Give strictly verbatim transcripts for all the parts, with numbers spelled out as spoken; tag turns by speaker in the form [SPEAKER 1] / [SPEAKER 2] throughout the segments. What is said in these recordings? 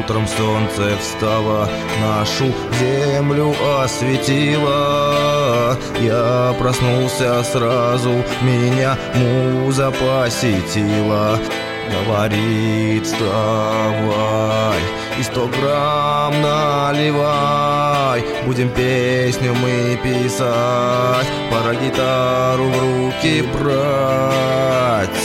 [SPEAKER 1] Утром солнце встало, нашу землю осветило. Я проснулся сразу, меня муза посетила. Говорит, вставай и сто грамм наливай. Будем песню мы писать, пора гитару в руки брать.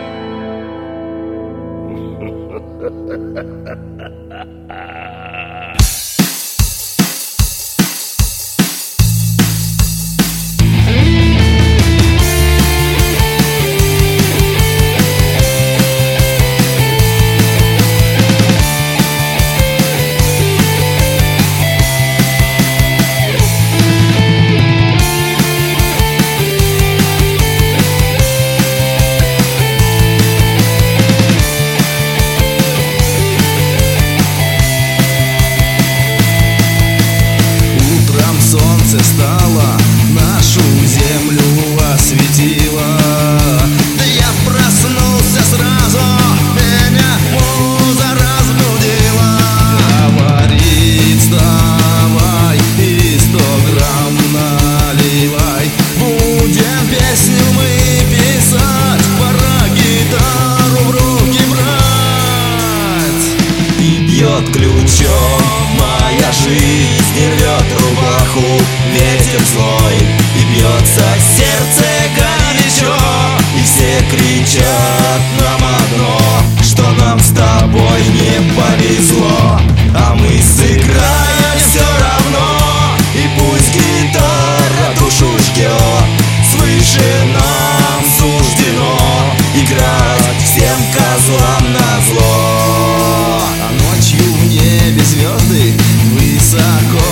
[SPEAKER 1] Солнце встало, нашу землю осветило. Да я проснулся сразу, меня муза разбудила. Говорит, вставай и сто грамм наливай. Будем песню мы писать, пора гитару в руки брать. И бьет ключом моя жизнь, и рвет рубаху ветер злой, и бьется сердце горячо, и все кричат нам одно, что нам с тобой не повезло. А мы сыграем все равно, и пусть гитара душу ждет. Свыше нам суждено играть всем козлам назло. А ночью в небе звезды высоко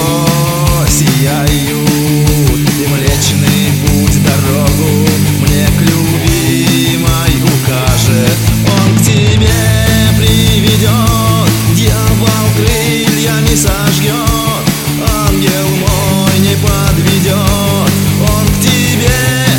[SPEAKER 1] сияют, и Млечный Путь дорогу мне к любимой укажет. Он к тебе приведет, дьявол крыльями сожгет, ангел мой не подведет, он к тебе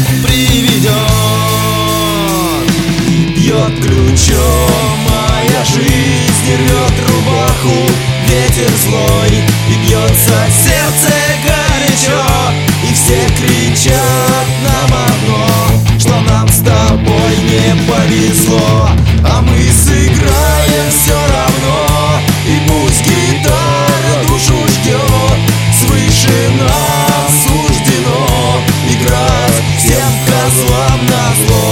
[SPEAKER 1] приведет. И бьет ключом моя жизнь, и рвет рубаху ветер злой, и бьется сердце горячо, и все кричат нам одно, что нам с тобой не повезло. А мы сыграем все равно, и пусть гитара душу ждет. Свыше нам суждено играть всем козлам назло.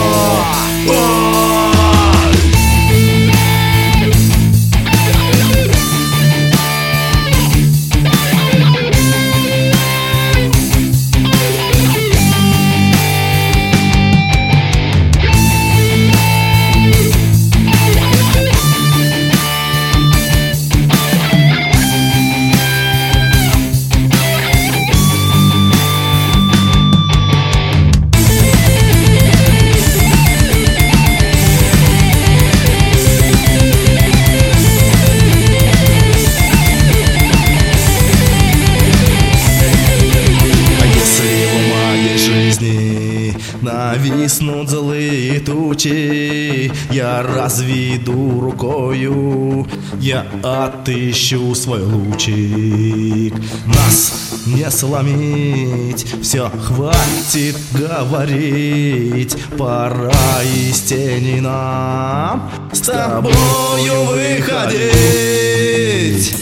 [SPEAKER 1] Нависнут злые тучи, я разведу рукою, я отыщу свой лучик. Нас не сломить, все, хватит говорить, пора из тени нам с тобою выходить.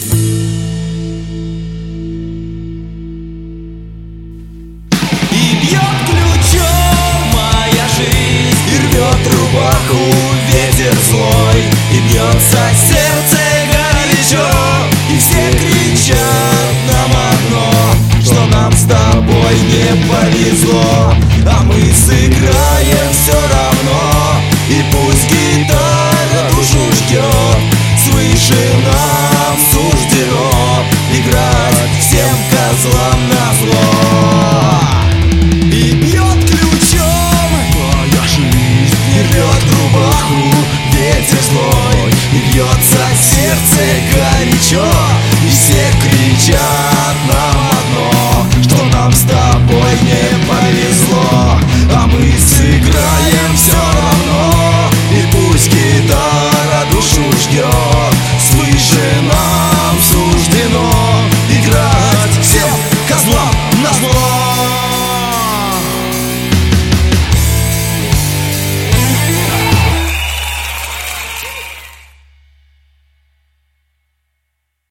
[SPEAKER 1] Рубаху ветер злой, и бьется сердце горячо, и все кричат нам одно, что нам с тобой не повезло. А мы сыграем все равно, и пусть гитара душу ждет. Свыше нам суждено играть всем козлам назло. И бьет ключом моя жизнь, и рвет рубаху ветер злой, и бьется сердце горячо, и все кричат нам одно, что нам с тобой не повезло. А мы сыграем все равно, и пусть гитара душу ждет.